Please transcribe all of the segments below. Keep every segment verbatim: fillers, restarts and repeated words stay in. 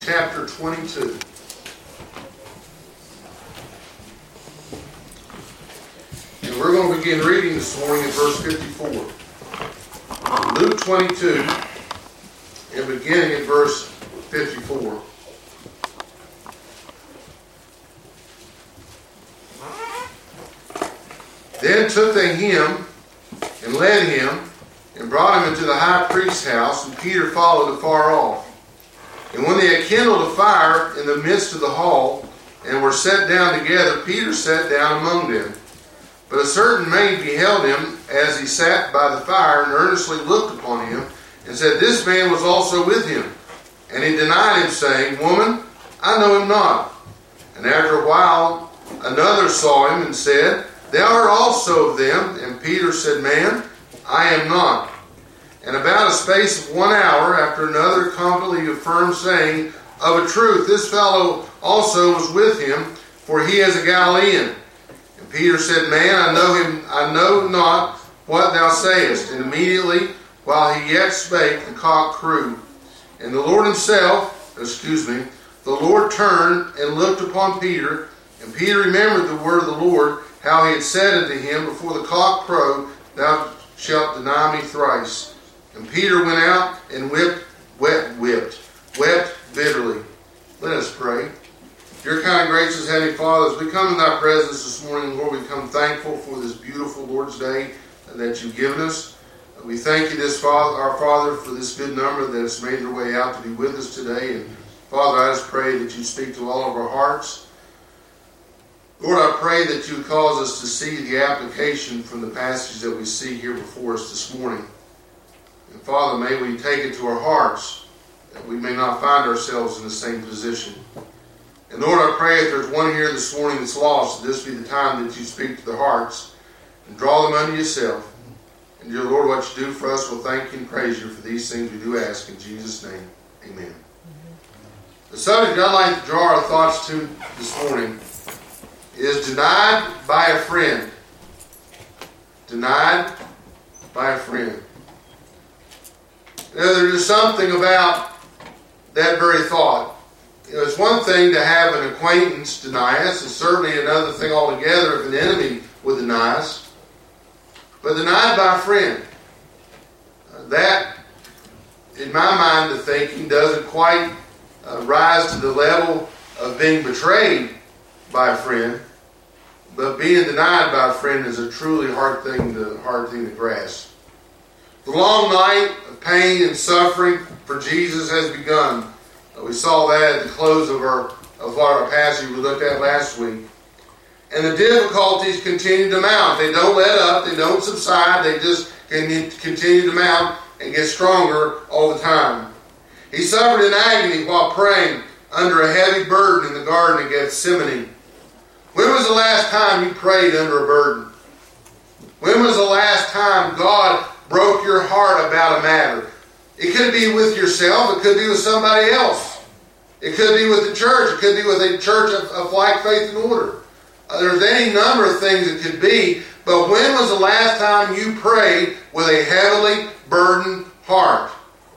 Chapter twenty-two. And we're going to begin reading this morning at verse fifty-four. Luke twenty-two, and beginning at verse fifty-four. Then took they him, and led him, and brought him into the high priest's house, and Peter followed afar off. And when they had kindled a fire in the midst of the hall, and were set down together, Peter sat down among them. But a certain maid beheld him as he sat by the fire, and earnestly looked upon him, and said, This man was also with him. And he denied him, saying, Woman, I know him not. And after a while another saw him, and said, Thou art also of them. And Peter said, Man, I am not. And about a space of one hour after another confidently affirmed, saying, Of a truth, this fellow also was with him, for he is a Galilean. And Peter said, Man, I know him, I know not what thou sayest. And immediately, while he yet spake, the cock crew. And the Lord himself, excuse me, the Lord turned and looked upon Peter. And Peter remembered the word of the Lord, how he had said unto him, Before the cock crow, thou shalt deny me thrice. And Peter went out and whipped, wept, whipped, wept bitterly. Let us pray. Dear kind, gracious Heavenly Father, as we come in thy presence this morning, Lord, we come thankful for this beautiful Lord's Day that you've given us. We thank you, this Father, our Father, for this good number that has made their way out to be with us today. And Father, I just pray that you speak to all of our hearts. Lord, I pray that you cause us to see the application from the passage that we see here before us this morning. And Father, may we take it to our hearts, that we may not find ourselves in the same position. And Lord, I pray if there's one here this morning that's lost, that this be the time that you speak to their hearts and draw them unto yourself. And dear Lord, what you do for us, we'll thank you and praise you for these things we do ask in Jesus' name. Amen. Mm-hmm. The subject I'd like to draw our thoughts to this morning is denied by a friend. Denied by a friend. You know, there's something about that very thought. You know, it's one thing to have an acquaintance deny us. It's certainly another thing altogether if an enemy would deny us. But denied by a friend. Uh, that, in my mind of thinking, doesn't quite uh, rise to the level of being betrayed by a friend. But being denied by a friend is a truly hard thing to, hard thing to grasp. The long night of pain and suffering for Jesus has begun. We saw that at the close of our of our passage we looked at last week. And the difficulties continue to mount. They don't let up. They don't subside. They just continue to mount and get stronger all the time. He suffered in agony while praying under a heavy burden in the Garden of Gethsemane. When was the last time you prayed under a burden? When was the last time God broke your heart about a matter? It could be with yourself. It could be with somebody else. It could be with the church. It could be with a church of, of like faith and order. Uh, there's any number of things it could be. But when was the last time you prayed with a heavily burdened heart?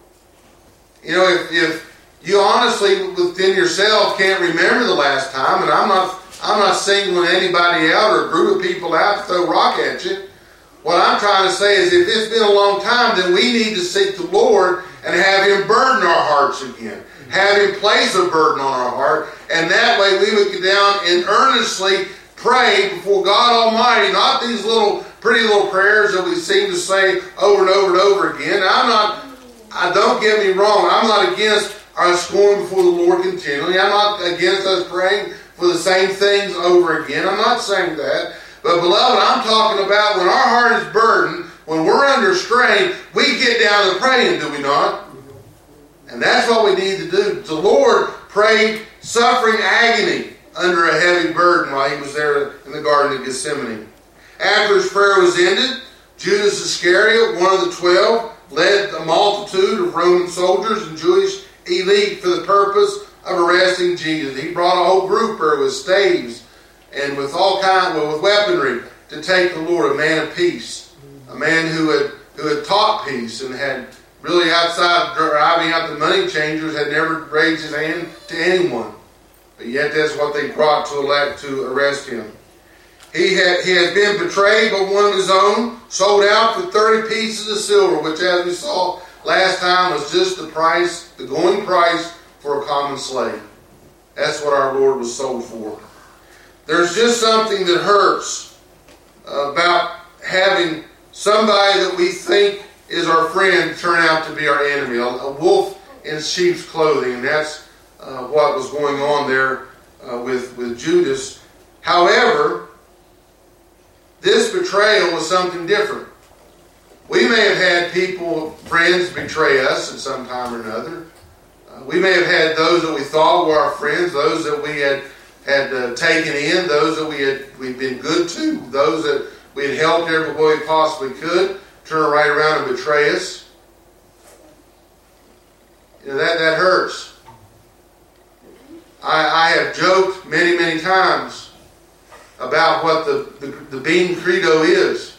You know, if, if you honestly within yourself can't remember the last time, and I'm not I'm not singling anybody out or a group of people out to throw rock at you. What I'm trying to say is if it's been a long time, then we need to seek the Lord and have Him burden our hearts again. Have Him place a burden on our heart. And that way we would get down and earnestly pray before God Almighty. Not these little pretty little prayers that we seem to say over and over and over again. Now, I'm not, I don't get me wrong. I'm not against us going before the Lord continually. I'm not against us praying for the same things over again. I'm not saying that. But beloved, I'm talking about when our heart is burdened, when we're under strain, we get down to praying, do we not? And that's what we need to do. The Lord prayed suffering agony under a heavy burden while He was there in the Garden of Gethsemane. After His prayer was ended, Judas Iscariot, one of the twelve, led a multitude of Roman soldiers and Jewish elite for the purpose of arresting Jesus. He brought a whole group there with staves and with all kind, well, with weaponry to take the Lord, a man of peace, a man who had who had taught peace and had really outside of driving out the money changers, had never raised his hand to anyone. But yet that's what they brought to elect to arrest him. He had he had been betrayed by one of his own, sold out for thirty pieces of silver, which, as we saw last time, was just the price, the going price for a common slave. That's what our Lord was sold for. There's just something that hurts about having somebody that we think is our friend turn out to be our enemy, a, a wolf in sheep's clothing, and that's uh, what was going on there uh, with, with Judas. However, this betrayal was something different. We may have had people, friends, betray us at some time or another. Uh, we may have had those that we thought were our friends, those that we had had uh, taken in, those that we had we'd been good to, those that we had helped every way we possibly could, turn right around and betray us. You know, that, that hurts. I, I have joked many, many times about what the, the, the Bean Credo is.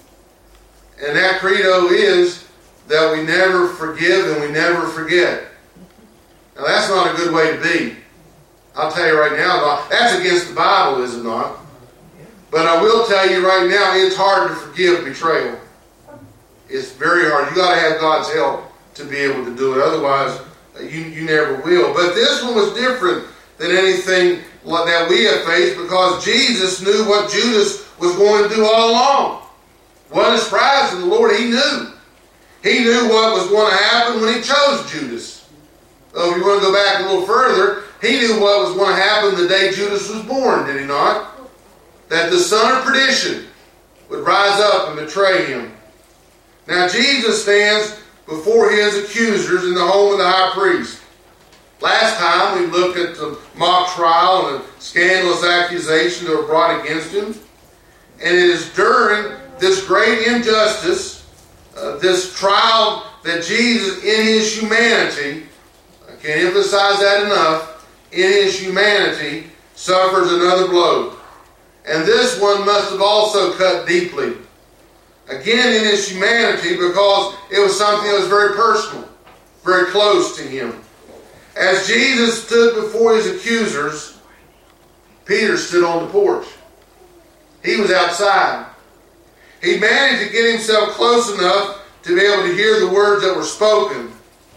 And that credo is that we never forgive and we never forget. Now that's not a good way to be. I'll tell you right now, that's against the Bible, is it not? But I will tell you right now, it's hard to forgive betrayal. It's very hard. You got to have God's help to be able to do it. Otherwise, you, you never will. But this one was different than anything that we have faced, because Jesus knew what Judas was going to do all along. Wasn't a surprise to the Lord. He knew. He knew what was going to happen when He chose Judas. So if you want to go back a little further, He knew what was going to happen the day Judas was born, did He not? That the son of perdition would rise up and betray Him. Now Jesus stands before His accusers in the home of the high priest. Last time we looked at the mock trial and the scandalous accusation that were brought against Him. And it is during this great injustice, uh, this trial, that Jesus in His humanity, I can't emphasize that enough, in His humanity suffers another blow. And this one must have also cut deeply. Again in His humanity, because it was something that was very personal, very close to Him. As Jesus stood before His accusers, Peter stood on the porch. He was outside. He managed to get himself close enough to be able to hear the words that were spoken.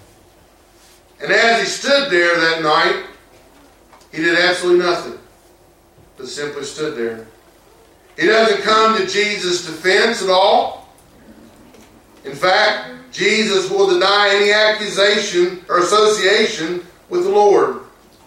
And as he stood there that night, he did absolutely nothing, but simply stood there. He doesn't come to Jesus' defense at all. In fact, Jesus will deny any accusation or association with the Lord.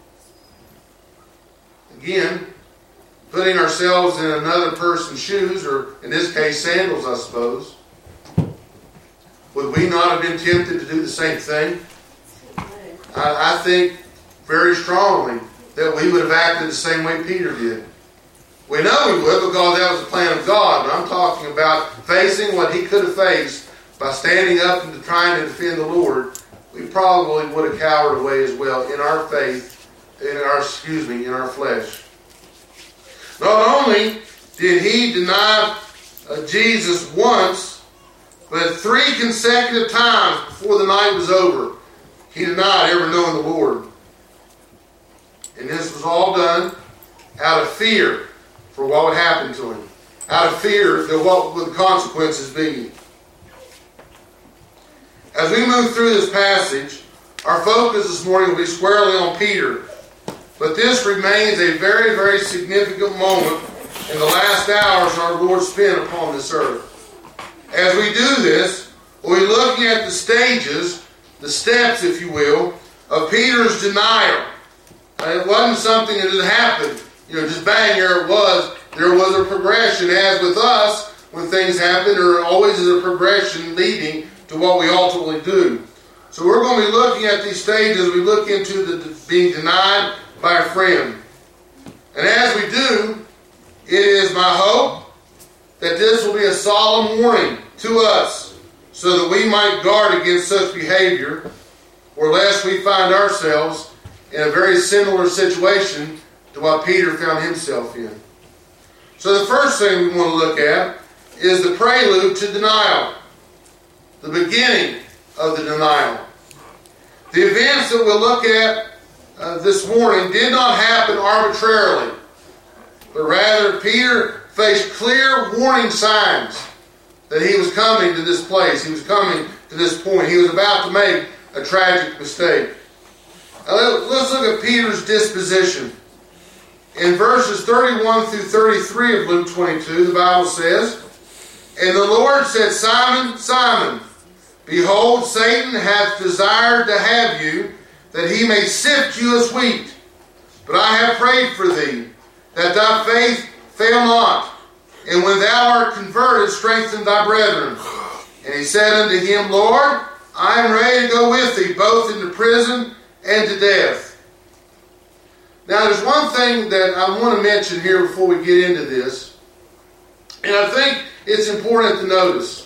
Again, putting ourselves in another person's shoes, or in this case sandals, I suppose, would we not have been tempted to do the same thing? I, I think very strongly that we would have acted the same way Peter did. We know we would, because that was the plan of God. But I'm talking about facing what he could have faced by standing up and trying to defend the Lord. We probably would have cowered away as well in our faith, in our, excuse me, in our flesh. Not only did he deny uh, Jesus once, but three consecutive times before the night was over, he denied ever knowing the Lord. And this was all done out of fear for what would happen to him. Out of fear that what would the consequences be. As we move through this passage, our focus this morning will be squarely on Peter. But this remains a very, very significant moment in the last hours our Lord spent upon this earth. As we do this, we'll be looking at the stages, the steps, if you will, of Peter's denial. It wasn't something that had happened, you know, just bang, here it was. There was a progression, as with us, when things happen, there always is a progression leading to what we ultimately do. So we're going to be looking at these stages. We look into the being denied by a friend. And as we do, it is my hope that this will be a solemn warning to us, so that we might guard against such behavior, or lest we find ourselves in a very similar situation to what Peter found himself in. So the first thing we want to look at is the prelude to denial. The beginning of the denial. The events that we'll look at uh, this morning did not happen arbitrarily, but rather Peter faced clear warning signs that he was coming to this place. He was coming to this point. He was about to make a tragic mistake. Now, let's look at Peter's disposition. In verses thirty-one through thirty-three of Luke twenty-two, the Bible says, "And the Lord said, Simon, Simon, behold, Satan hath desired to have you, that he may sift you as wheat. But I have prayed for thee, that thy faith fail not. And when thou art converted, strengthen thy brethren. And he said unto him, Lord, I am ready to go with thee, both into prison and to death." Now, there's one thing that I want to mention here before we get into this, and I think it's important to notice.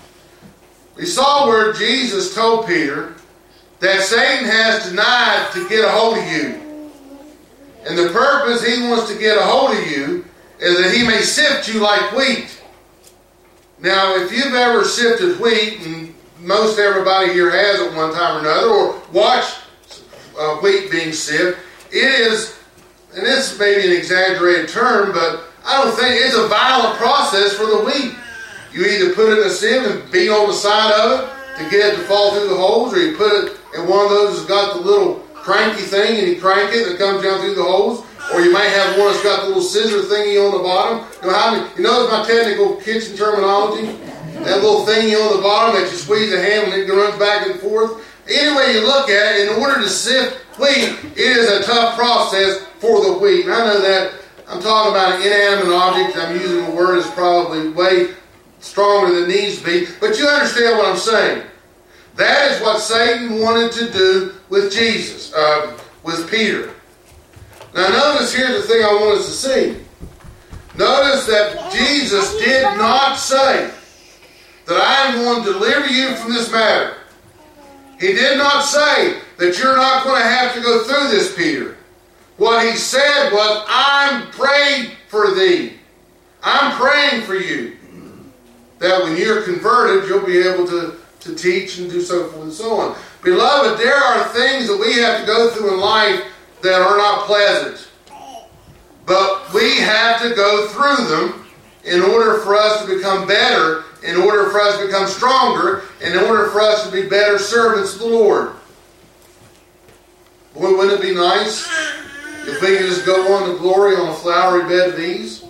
We saw where Jesus told Peter that Satan has denied to get a hold of you. And the purpose he wants to get a hold of you is that he may sift you like wheat. Now, if you've ever sifted wheat, and most everybody here has at one time or another, or watched uh, wheat being sifted, it is, and this may be an exaggerated term, but I don't think it's a violent process for the wheat. You either put it in a sieve and beat on the side of it to get it to fall through the holes, or you put it in one of those that's got the little cranky thing and you crank it and it comes down through the holes. Or you may have one that's got the little scissor thingy on the bottom. You know, how many, you know my technical kitchen terminology? That little thingy on the bottom that you squeeze the hand and it runs back and forth. Any way you look at it, in order to sift wheat, it is a tough process for the wheat. And I know that I'm talking about an inanimate object. I'm using a word that's probably way stronger than it needs to be. But you understand what I'm saying. That is what Satan wanted to do with Jesus, uh, with Peter. Now notice here the thing I want us to see. Notice that Jesus did not say that I am going to deliver you from this matter. He did not say that you're not going to have to go through this, Peter. What he said was, I'm praying for thee. I'm praying for you. That when you're converted, you'll be able to, to teach and do so forth and so on. Beloved, there are things that we have to go through in life that are not pleasant. But we have to go through them in order for us to become better, in order for us to become stronger, and in order for us to be better servants of the Lord. Boy, wouldn't it be nice if we could just go on to glory on a flowery bed of ease?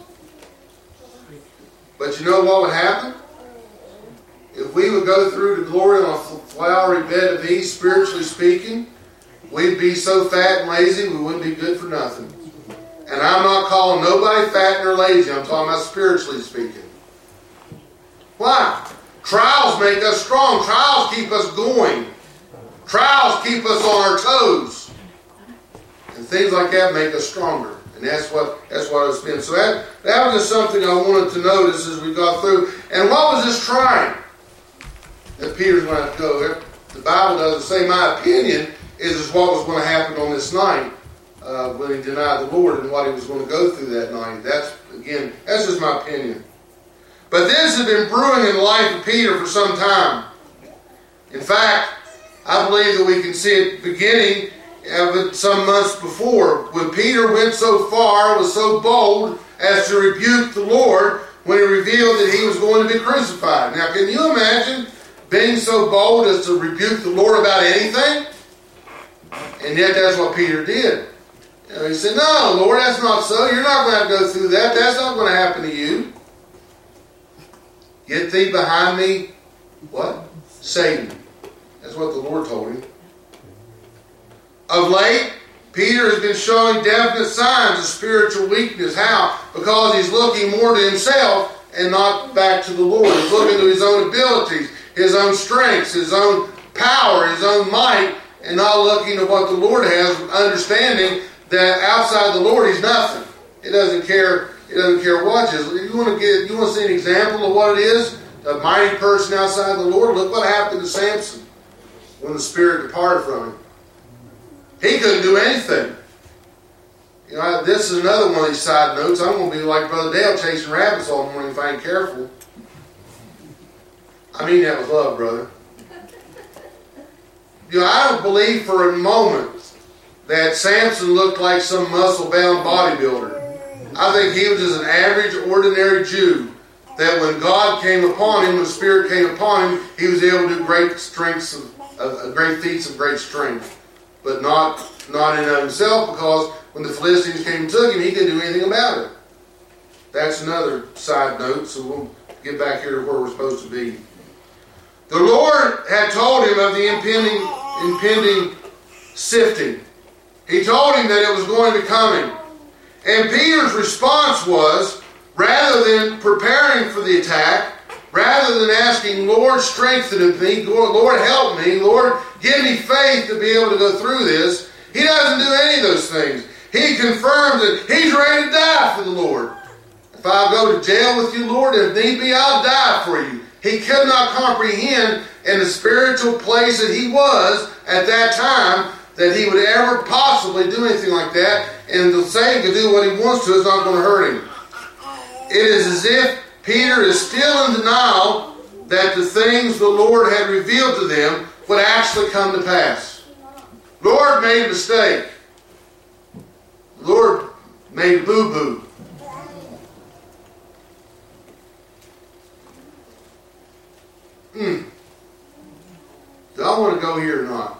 But you know what would happen? If we would go through to glory on a flowery bed of ease, spiritually speaking, we'd be so fat and lazy we wouldn't be good for nothing. And I'm not calling nobody fat or lazy. I'm talking about spiritually speaking. Why? Trials make us strong. Trials keep us going. Trials keep us on our toes. And things like that make us stronger. And that's what that's what it's been. So that, that was just something I wanted to notice as we got through. And what was this trying that Peter's going to have to go there? The Bible doesn't say. My opinion is, is what was going to happen on this night uh, when he denied the Lord and what he was going to go through that night. That's, again, that's just my opinion. But this had been brewing in the life of Peter for some time. In fact, I believe that we can see it beginning of it some months before, when Peter went so far, was so bold as to rebuke the Lord when he revealed that he was going to be crucified. Now, can you imagine being so bold as to rebuke the Lord about anything? And yet that's what Peter did. You know, he said, no, Lord, that's not so. You're not going to have to go through that. That's not going to happen to you. Get thee behind me, what? Satan. That's what the Lord told him. Of late, Peter has been showing definite signs of spiritual weakness. How? Because he's looking more to himself and not back to the Lord. He's looking to his own abilities, his own strengths, his own power, his own might, and not looking at what the Lord has, understanding that outside the Lord he's nothing. He doesn't care. He doesn't care what it is. You want to get, you want to see an example of what it is? A mighty person outside the Lord. Look what happened to Samson when the Spirit departed from him. He couldn't do anything. You know, this is another one of these side notes. I'm going to be like Brother Dale chasing rabbits all morning if I ain't careful. I mean that with love, brother. you know, I don't believe for a moment that Samson looked like some muscle-bound bodybuilder. I think he was just an average, ordinary Jew that when God came upon him, when the Spirit came upon him, he was able to do great strengths of, of great feats of great strength. But not, not in and of himself, because when the Philistines came and took him, he couldn't do anything about it. That's another side note, so we'll get back here to where we're supposed to be. The Lord had told him of the impending, impending sifting. He told him that it was going to be coming. And Peter's response was, rather than preparing for the attack, rather than asking, Lord, strengthen me, Lord, help me, Lord, give me faith to be able to go through this, he doesn't do any of those things. He confirms that he's ready to die for the Lord. If I go to jail with you, Lord, if need be, I'll die for you. He could not comprehend in the spiritual place that he was at that time that he would ever possibly do anything like that, and to say he could do what he wants to is not going to hurt him. It is as if Peter is still in denial that the things the Lord had revealed to them would actually come to pass. Lord made a mistake. Lord made boo-boo. Hmm. Do I want to go here or not?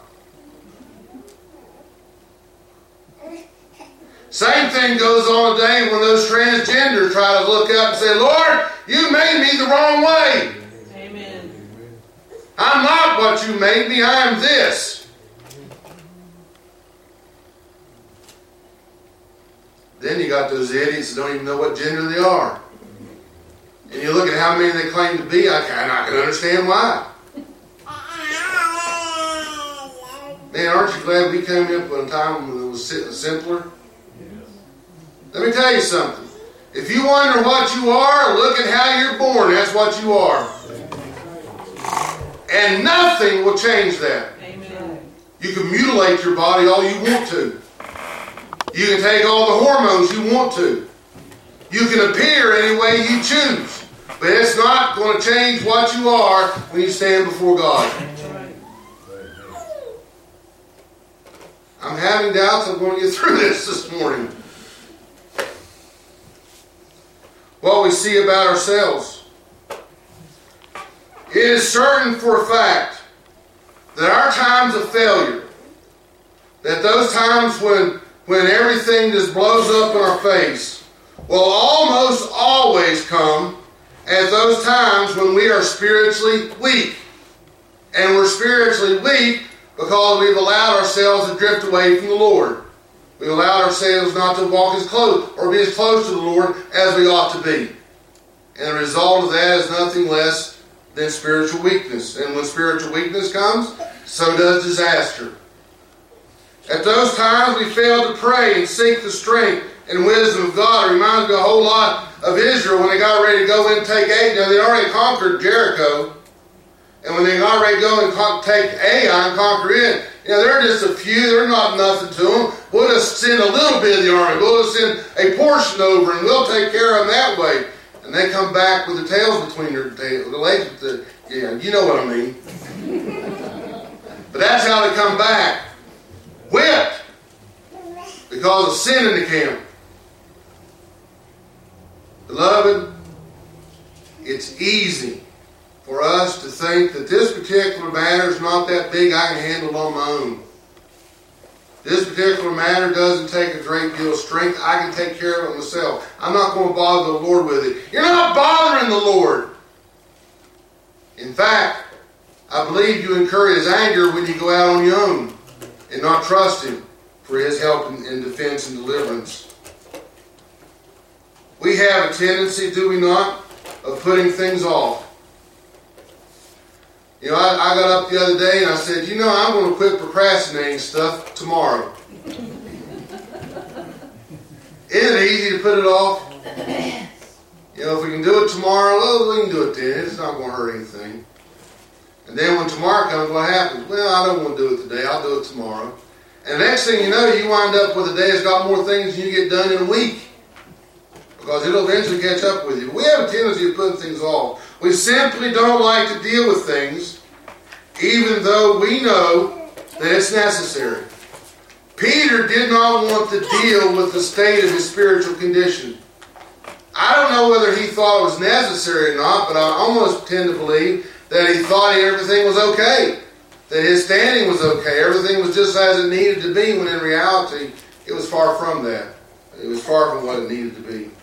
Same thing goes on today when those transgenders try to look up and say, Lord, you made me the wrong way. Amen. I'm not what you made me, I am this. Then you got those idiots that don't even know what gender they are. And you look at how many they claim to be, I cannot understand why. Man, aren't you glad we came up with a time when it was simpler? Let me tell you something. If you wonder what you are, look at how you're born. That's what you are. And nothing will change that. Amen. You can mutilate your body all you want to. You can take all the hormones you want to. You can appear any way you choose. But it's not going to change what you are when you stand before God. I'm having doubts I'm going to get through this this morning. What we see about ourselves. It is certain for a fact that our times of failure, that those times when, when everything just blows up in our face, will almost always come at those times when we are spiritually weak. And we're spiritually weak because we've allowed ourselves to drift away from the Lord. We allowed ourselves not to walk as close or be as close to the Lord as we ought to be. And the result of that is nothing less than spiritual weakness. And when spiritual weakness comes, so does disaster. At those times we fail to pray and seek the strength and wisdom of God. It reminds me a whole lot of Israel when they got ready to go in and take Ai. Now, they already conquered Jericho. And when they got ready to go and con- take Ai and conquer it, you know, they're just a few. They're not nothing to them. We'll just send a little bit of the army. We'll just send a portion over and we'll take care of them that way. And they come back with the tails between their tails. The legs with the, yeah, you know what I mean. But that's how they come back. Whipped. Because of sin in the camp. Beloved, it's easy for us to think that this particular matter is not that big, I can handle it on my own. This particular matter doesn't take a great deal of strength. I can take care of it myself. I'm not going to bother the Lord with it. You're not bothering the Lord. In fact, I believe you incur His anger when you go out on your own and not trust Him for His help in, in defense and deliverance. We have a tendency, do we not, of putting things off. You know, I, I got up the other day and I said, you know, I'm going to quit procrastinating stuff tomorrow. Isn't it easy to put it off? You know, if we can do it tomorrow, well, we can do it then. It's not going to hurt anything. And then when tomorrow comes, what happens? Well, I don't want to do it today. I'll do it tomorrow. And the next thing you know, you wind up with a day that's got more things than you get done in a week. Because it'll eventually catch up with you. We have a tendency of putting things off. We simply don't like to deal with things, even though we know that it's necessary. Peter did not want to deal with the state of his spiritual condition. I don't know whether he thought it was necessary or not, but I almost tend to believe that he thought everything was okay, that his standing was okay, everything was just as it needed to be, when in reality it was far from that. It was far from what it needed to be.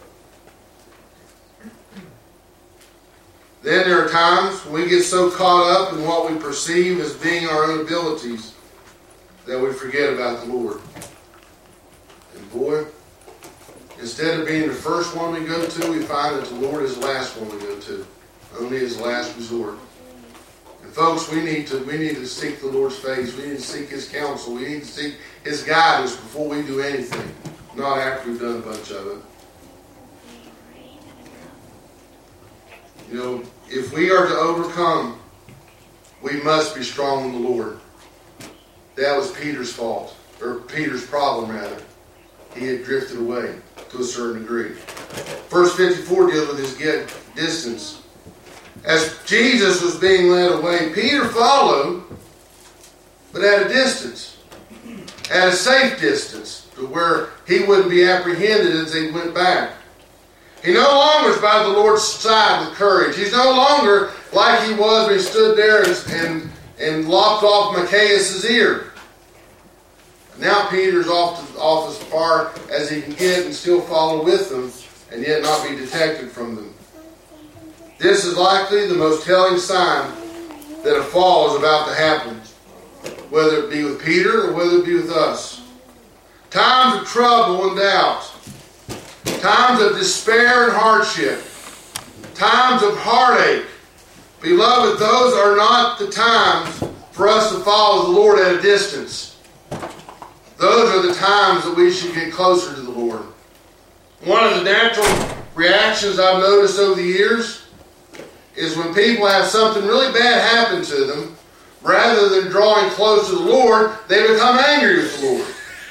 Then there are times when we get so caught up in what we perceive as being our own abilities that we forget about the Lord. And boy, instead of being the first one we go to, we find that the Lord is the last one we go to. Only his last resort. And folks, we need to we need to seek the Lord's face. We need to seek his counsel. We need to seek his guidance before we do anything. Not after we've done a bunch of it. You know, if we are to overcome, we must be strong in the Lord. That was Peter's fault, or Peter's problem rather. He had drifted away to a certain degree. Verse fifty-four deals with his get distance. As Jesus was being led away, Peter followed, but at a distance, at a safe distance, to where he wouldn't be apprehended as he went back. He no longer is by the Lord's side with courage. He's no longer like he was when he stood there and, and, and lopped off Maccaeus' ear. Now Peter's off, to, off as far as he can get and still follow with them, and yet not be detected from them. This is likely the most telling sign that a fall is about to happen, whether it be with Peter or whether it be with us. Times of trouble and doubt, times of despair and hardship, times of heartache. Beloved, those are not the times for us to follow the Lord at a distance. Those are the times that we should get closer to the Lord. One of the natural reactions I've noticed over the years is when people have something really bad happen to them, rather than drawing close to the Lord, they become angry with the Lord.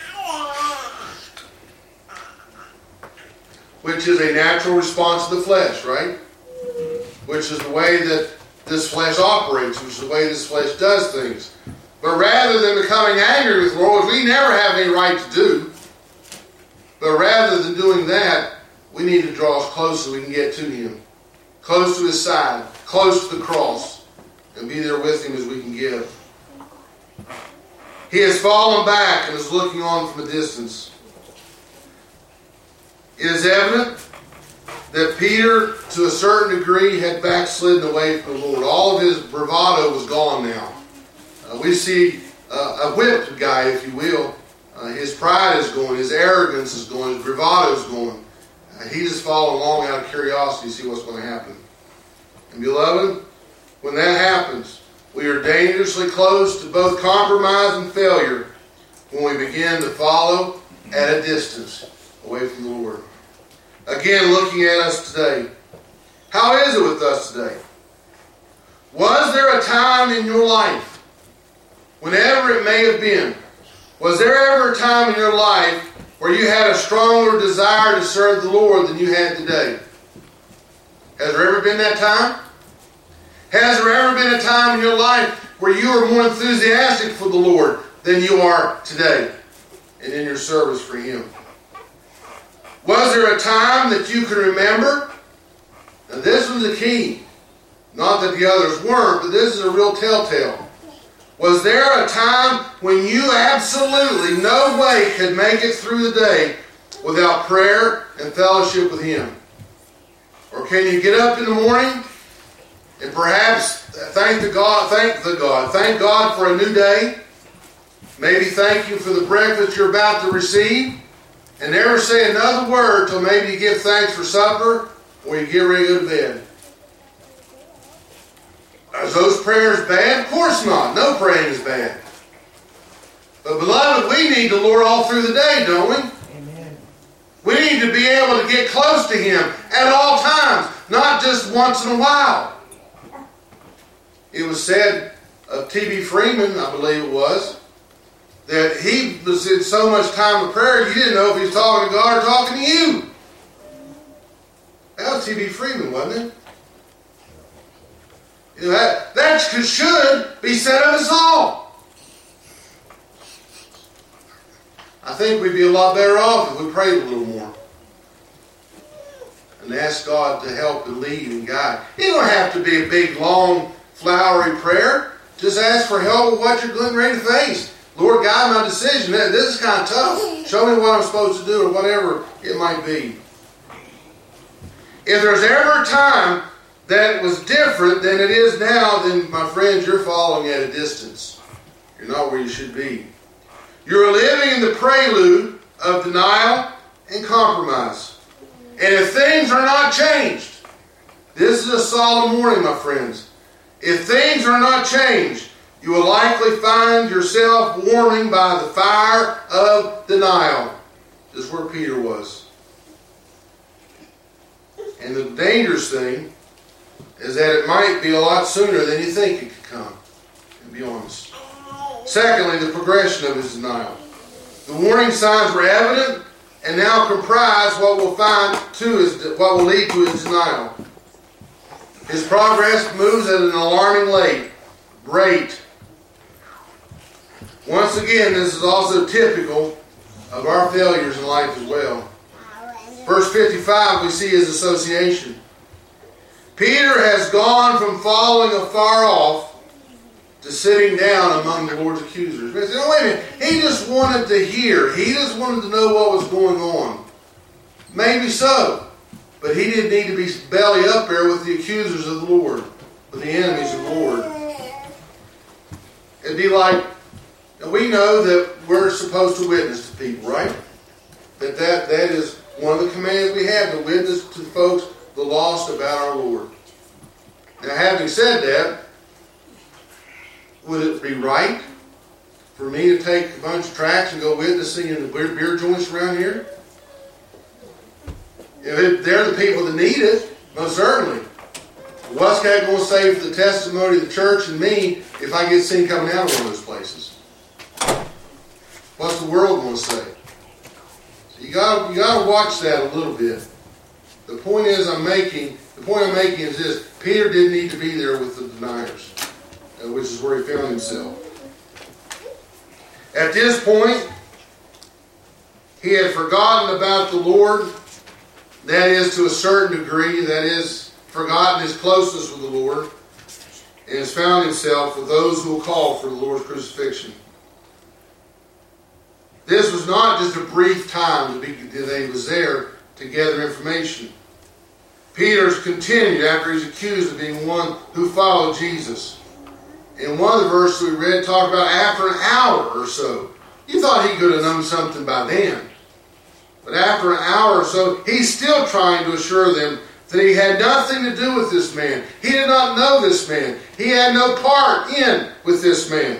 Which is a natural response to the flesh, right? Which is the way that this flesh operates, which is the way this flesh does things. But rather than becoming angry with the Lord, which we never have any right to do, but rather than doing that, we need to draw as close as we can get to Him. Close to His side, close to the cross, and be there with Him as we can get. He has fallen back and is looking on from a distance. It is evident that Peter, to a certain degree, had backslidden away from the Lord. All of his bravado was gone now. Uh, we see uh, a whipped guy, if you will. Uh, his pride is gone. His arrogance is gone. His bravado is gone. Uh, he just followed along out of curiosity to see what's going to happen. And beloved, when that happens, we are dangerously close to both compromise and failure when we begin to follow at a distance away from the Lord. Again, looking at us today. How is it with us today? Was there a time in your life, whenever it may have been, was there ever a time in your life where you had a stronger desire to serve the Lord than you had today? Has there ever been that time? Has there ever been a time in your life where you were more enthusiastic for the Lord than you are today and in your service for Him? Was there a time that you can remember? Now this was the key. Not that the others weren't, but this is a real telltale. Was there a time when you absolutely no way could make it through the day without prayer and fellowship with Him? Or can you get up in the morning and perhaps thank the God, thank the God, thank God for a new day? Maybe thank you for the breakfast you're about to receive, and never say another word till maybe you give thanks for supper or you get ready to go to bed. Are those prayers bad? Of course not. No praying is bad. But beloved, we need the Lord all through the day, don't we? Amen. We need to be able to get close to Him at all times, not just once in a while. It was said of T B Freeman, I believe it was, that he was in so much time of prayer, you didn't know if he was talking to God or talking to you. That was T B Freeman, wasn't it? You know, that, that should be said of us all. I think we'd be a lot better off if we prayed a little more. And ask God to help and lead and guide. It don't have to be a big, long, flowery prayer. Just ask for help with what you're getting ready to face. Lord, guide my decision. This is kind of tough. Show me what I'm supposed to do or whatever it might be. If there's ever a time that was different than it is now, then, my friends, you're following at a distance. You're not where you should be. You're living in the prelude of denial and compromise. And if things are not changed, this is a solemn warning, my friends. If things are not changed, you will likely find yourself warming by the fire of denial. This is where Peter was. And the dangerous thing is that it might be a lot sooner than you think it could come. To be honest. Secondly, the progression of his denial. The warning signs were evident and now comprise what will find to his, what will lead to his denial. His progress moves at an alarming rate. Rate. Once again, this is also typical of our failures in life as well. Verse fifty-five, we see his association. Peter has gone from following afar off to sitting down among the Lord's accusers. They said, oh, wait a minute. He just wanted to hear. He just wanted to know what was going on. Maybe so. But he didn't need to be belly up there with the accusers of the Lord, with the enemies of the Lord. It'd be like, we know that we're supposed to witness to people, right? That that, that is one of the commands we have, to witness to folks, the lost, about our Lord. Now, having said that, would it be right for me to take a bunch of tracts and go witnessing in the beer, beer joints around here? If it, they're the people that need it, most certainly. What's that going to say for the testimony of the church and me if I get seen coming out of one of those places? What's the world going to say? So you got you got to watch that a little bit. The point is I'm making. The point I'm making is this: Peter didn't need to be there with the deniers, uh, which is where he found himself. At this point, he had forgotten about the Lord. That is, to a certain degree, that is, forgotten his closeness with the Lord, and has found himself with those who will call for the Lord's crucifixion. This was not just a brief time to be, that he was there to gather information. Peter's continued after he's accused of being one who followed Jesus. In one of the verses we read, talked about after an hour or so. You thought he could have known something by then. But after an hour or so, he's still trying to assure them that he had nothing to do with this man. He did not know this man. He had no part in with this man.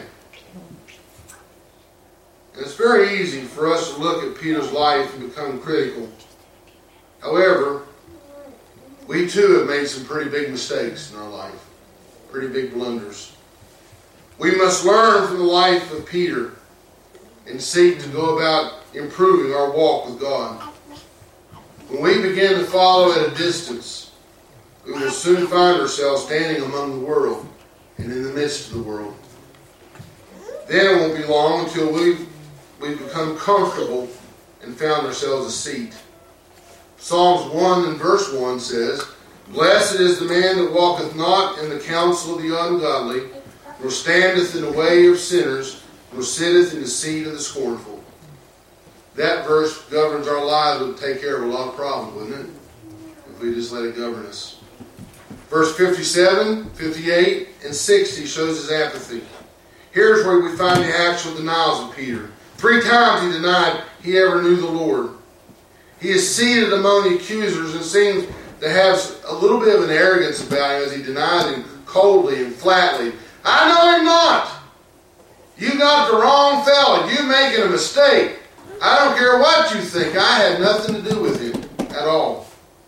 And it's very easy for us to look at Peter's life and become critical. However, we too have made some pretty big mistakes in our life. Pretty big blunders. We must learn from the life of Peter and seek to go about improving our walk with God. When we begin to follow at a distance, we will soon find ourselves standing among the world and in the midst of the world. Then it won't be long until we've, we've become comfortable and found ourselves a seat. Psalms one and verse one says, Blessed is the man that walketh not in the counsel of the ungodly, nor standeth in the way of sinners, nor sitteth in the seat of the scornful. That verse governs our lives. It would take care of a lot of problems, wouldn't it? If we just let it govern us. Verse fifty-seven, fifty-eight, and sixty shows his apathy. Here's where we find the actual denials of Peter. Three times he denied he ever knew the Lord. He is seated among the accusers and seems to have a little bit of an arrogance about him as he denies him coldly and flatly. I know him not. You got the wrong fellow. You're making a mistake. I don't care what you think. I had nothing to do with him at all.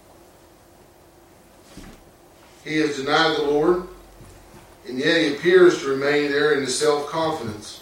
He has denied the Lord, and yet he appears to remain there in his self-confidence.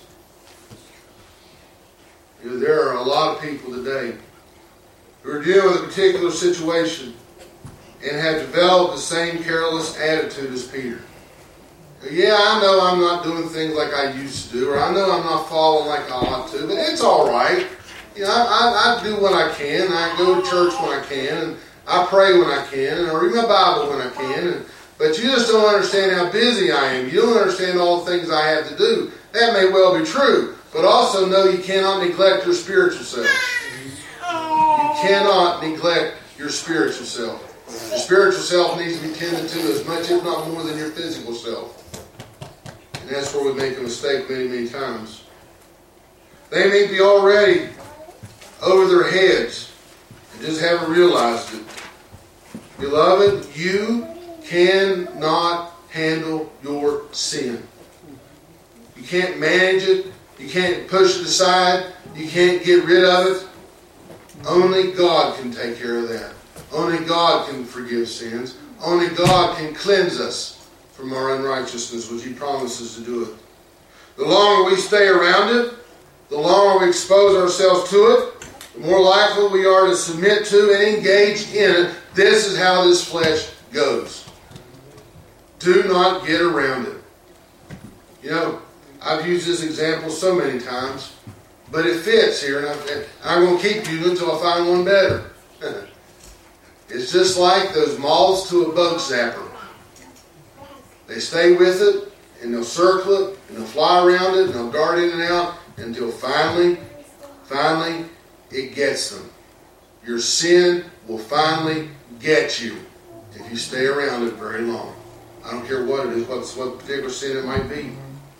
You know, there are a lot of people today who are dealing with a particular situation and have developed the same careless attitude as Peter. Yeah, I know I'm not doing things like I used to do, or I know I'm not following like I ought to, but it's all right. You know, I, I, I do what I can. I go to church when I can, and I pray when I can, and I read my Bible when I can. And, but you just don't understand how busy I am. You don't understand all the things I have to do. That may well be true, but also know you cannot neglect your spiritual self. You cannot neglect your spiritual self. Your spiritual self needs to be tended to as much, if not more, than your physical self. And that's where we make a mistake many, many times. They may be already over their heads and just haven't realized it. Beloved, you cannot handle your sin. You can't manage it. You can't push it aside. You can't get rid of it. Only God can take care of that. Only God can forgive sins. Only God can cleanse us from our unrighteousness, which He promises to do it. The longer we stay around it, the longer we expose ourselves to it, the more likely we are to submit to and engage in it. This is how this flesh goes. Do not get around it. You know, I've used this example so many times, but it fits here, and I'm, I'm going to keep using it until I find one better. It's just like those moths to a bug zapper. They stay with it, and they'll circle it, and they'll fly around it, and they'll dart in and out until finally, finally, it gets them. Your sin will finally get you if you stay around it very long. I don't care what it is, what, what particular sin it might be.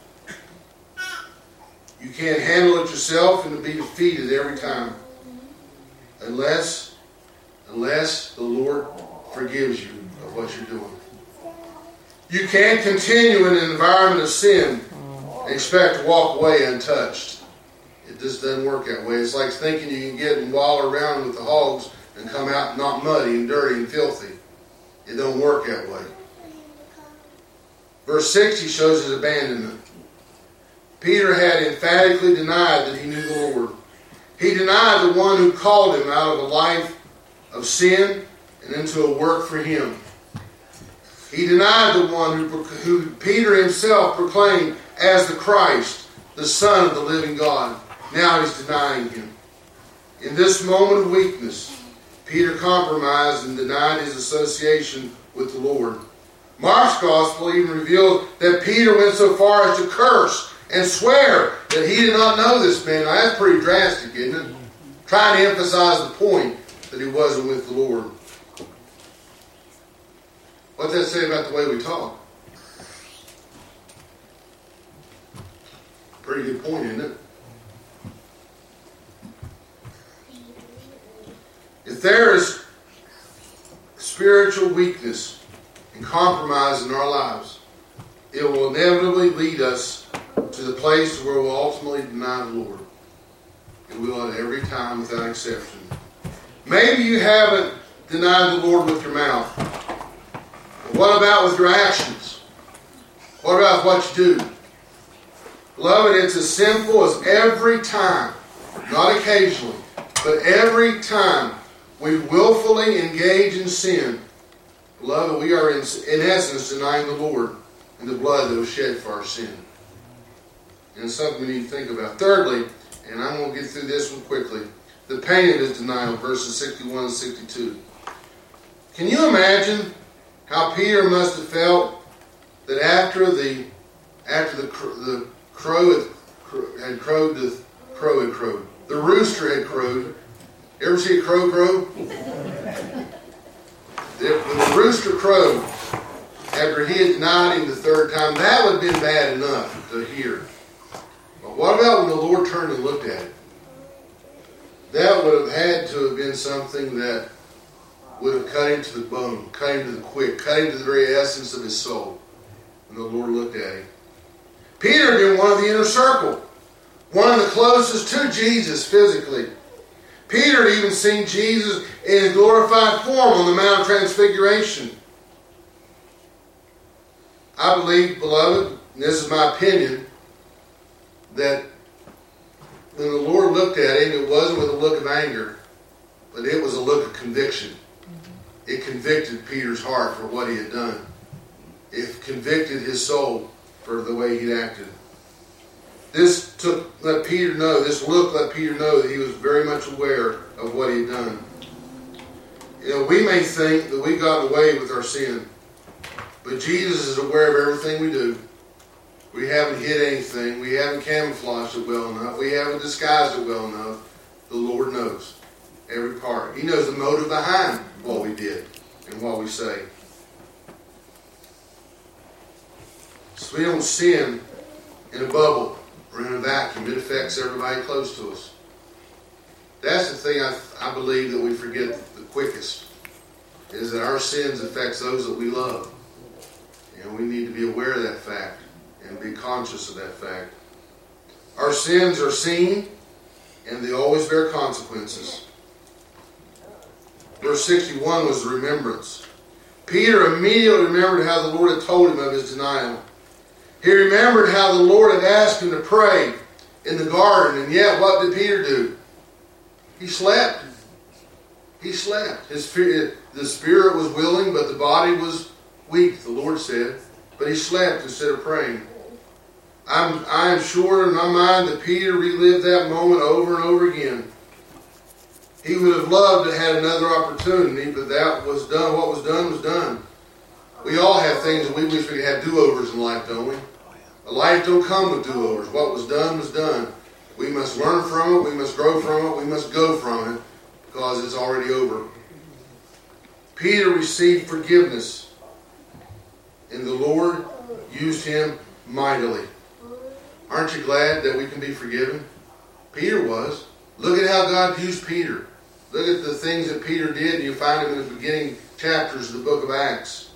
You can't handle it yourself and be defeated every time. Unless, unless the Lord forgives you of what you're doing. You can't continue in an environment of sin and expect to walk away untouched. It just doesn't work that way. It's like thinking you can get and wallow around with the hogs and come out not muddy and dirty and filthy. It don't work that way. Verse sixty shows his abandonment. Peter had emphatically denied that he knew the Lord. He denied the one who called him out of a life of sin and into a work for Him. He denied the one who, who Peter himself proclaimed as the Christ, the Son of the living God. Now he's denying Him. In this moment of weakness, Peter compromised and denied his association with the Lord. Mark's Gospel even revealed that Peter went so far as to curse and swear that he did not know this man. Now that's pretty drastic, isn't it? Trying to emphasize the point that he wasn't with the Lord. What's that say about the way we talk? Pretty good point, isn't it? If there is spiritual weakness and compromise in our lives, it will inevitably lead us to the place where we'll ultimately deny the Lord. It will at every time without exception. Maybe you haven't denied the Lord with your mouth. But what about with your actions? What about what you do? Beloved, it's as simple as every time, not occasionally, but every time we willfully engage in sin, beloved, we are in, in essence denying the Lord and the blood that was shed for our sin. And it's something we need to think about. Thirdly, and I'm going to get through this one quickly, the pain of his denial, verses sixty-one and sixty-two. Can you imagine how Peter must have felt that after the after the the crow had, had crowed, the crow had crowed, the rooster had crowed. You ever see a crow crow? When the rooster crowed, after he had denied Him the third time, that would have been bad enough to hear. But what about when the Lord turned and looked at it? That would have had to have been something that would have cut him to the bone, cut him to the quick, cut him to the very essence of his soul when the Lord looked at him. Peter had been one of the inner circle, one of the closest to Jesus physically. Peter had even seen Jesus in His glorified form on the Mount of Transfiguration. I believe, beloved, and this is my opinion, that when the Lord looked at him, it wasn't with a look of anger, but it was a look of conviction. It convicted Peter's heart for what he had done. It convicted his soul for the way he'd acted. This took let Peter know, this look let Peter know that he was very much aware of what he had done. You know, we may think that we got away with our sin, but Jesus is aware of everything we do. We haven't hid anything. We haven't camouflaged it well enough. We haven't disguised it well enough. The Lord knows every part. He knows the motive behind what we did and what we say. So we don't sin in a bubble or in a vacuum. It affects everybody close to us. That's the thing I, I believe that we forget the quickest, is that our sins affects those that we love. And we need to be aware of that fact and be conscious of that fact. Our sins are seen, and they always bear consequences. Verse sixty-one was the remembrance. Peter immediately remembered how the Lord had told him of his denial. He remembered how the Lord had asked him to pray in the garden, and yet what did Peter do? He slept. He slept. His the spirit was willing, but the body was weak, the Lord said. But he slept instead of praying. I'm, I am sure in my mind that Peter relived that moment over and over again. He would have loved to have another opportunity, but that was done. What was done was done. We all have things that we wish we could have do-overs in life, don't we? A life don't come with do-overs. What was done was done. We must learn from it. We must grow from it. We must go from it because it's already over. Peter received forgiveness, and the Lord used him mightily. Aren't you glad that we can be forgiven? Peter was. Look at how God used Peter. Look at the things that Peter did, and you find them in the beginning chapters of the book of Acts.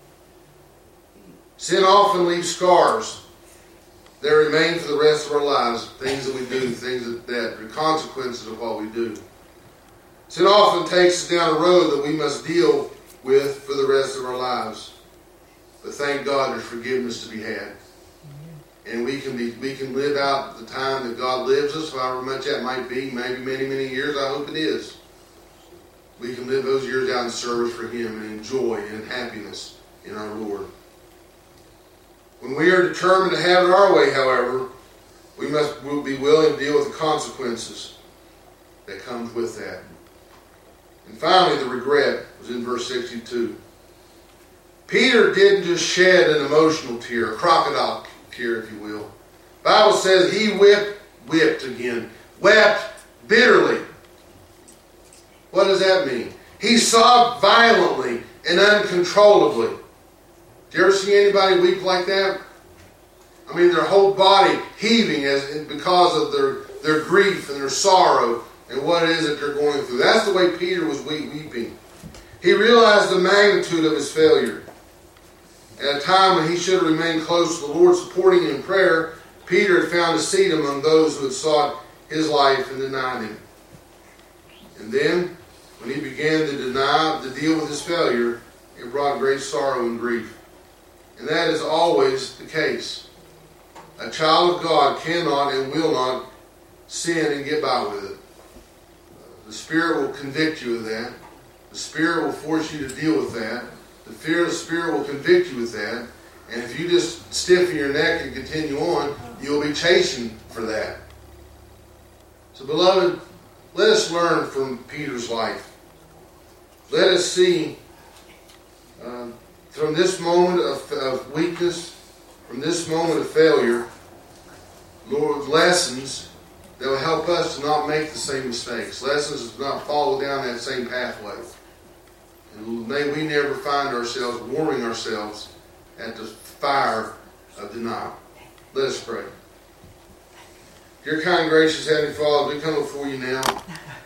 Sin often leaves scars that remain for the rest of our lives. Things that we do, things that, that are consequences of what we do. Sin often takes us down a road that we must deal with for the rest of our lives. But thank God there's forgiveness to be had. And we can be we can live out the time that God lives us, however much that might be, maybe many, many years. I hope it is. We can live those years out in service for Him and enjoy and happiness in our Lord. When we are determined to have it our way, however, we must we'll be willing to deal with the consequences that come with that. And finally, the regret was in verse sixty-two. Peter didn't just shed an emotional tear, a crocodile tear, if you will. The Bible says he wept, wept again, wept bitterly. What does that mean? He sobbed violently and uncontrollably. Do you ever see anybody weep like that? I mean, their whole body heaving as because of their, their grief and their sorrow and what it is that they're going through. That's the way Peter was weeping. He realized the magnitude of his failure. At a time when he should have remained close to the Lord, supporting him in prayer, Peter had found a seat among those who had sought his life and denied him. And then, when he began to deny, to deal with his failure, it brought great sorrow and grief. And that is always the case. A child of God cannot and will not sin and get by with it. The Spirit will convict you of that. The Spirit will force you to deal with that. The fear of the Spirit will convict you with that. And if you just stiffen your neck and continue on, you'll be chasing for that. So, beloved, let us learn from Peter's life. Let us see uh, from this moment of, of weakness, from this moment of failure, Lord, lessons that will help us to not make the same mistakes. Lessons to not follow down that same pathway. And may we never find ourselves warming ourselves at the fire of denial. Let us pray. Dear kind, gracious Heavenly Father, we come before you now.